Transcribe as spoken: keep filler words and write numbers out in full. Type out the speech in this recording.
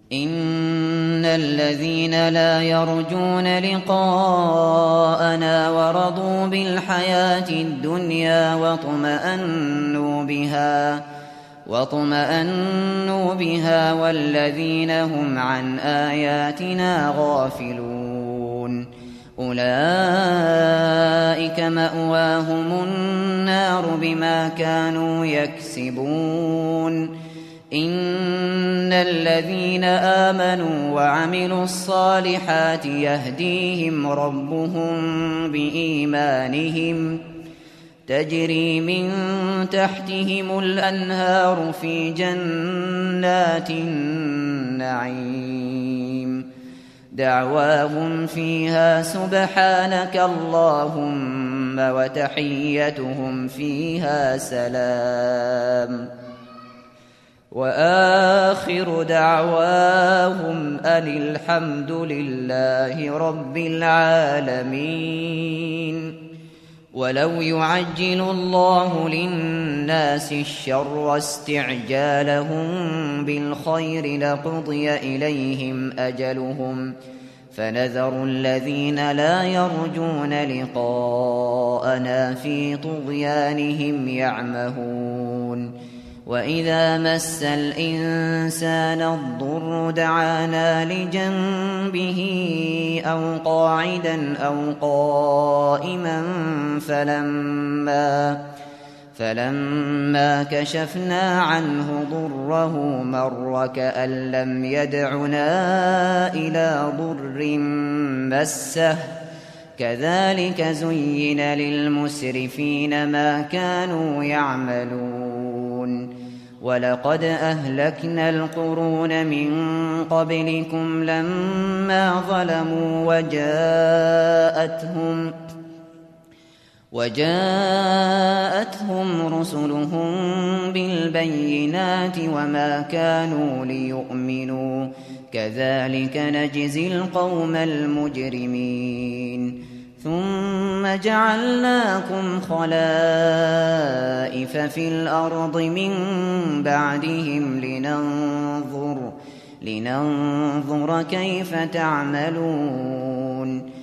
إن الذين لا يرجون لقاءنا ورضوا بالحياة الدنيا واطمأنوا بها واطمأنوا بها والذين هم عن آياتنا غافلون أولئك مأواهم النار بما كانوا يكسبون إن الذين آمنوا وعملوا الصالحات يهديهم ربهم بإيمانهم تجري من تحتهم الأنهار في جنات النعيم دعواهم فيها سبحانك اللهم وتحيتهم فيها سلام وآخر دعواهم أن الحمد لله رب العالمين. ولو يعجل الله للناس الشر استعجالهم بالخير لقضي إليهم أجلهم فنذر الذين لا يرجون لقاءنا في طغيانهم يعمهون وإذا مس الإنسان الضر دعانا لجنبه أو قاعدا أو قائما فلما, فلما كشفنا عنه ضره مر كأن لم يدعنا إلى ضر مسه كذلك زين للمسرفين ما كانوا يعملون ولقد أهلكنا القرون من قبلكم لما ظلموا وجاءتهم وجاءتهم رسلهم بالبينات وما كانوا ليؤمنوا كذلك نجزي القوم المجرمين ثم جعلناكم خلائف في الأرض من بعدهم لننظر, لننظر كيف تعملون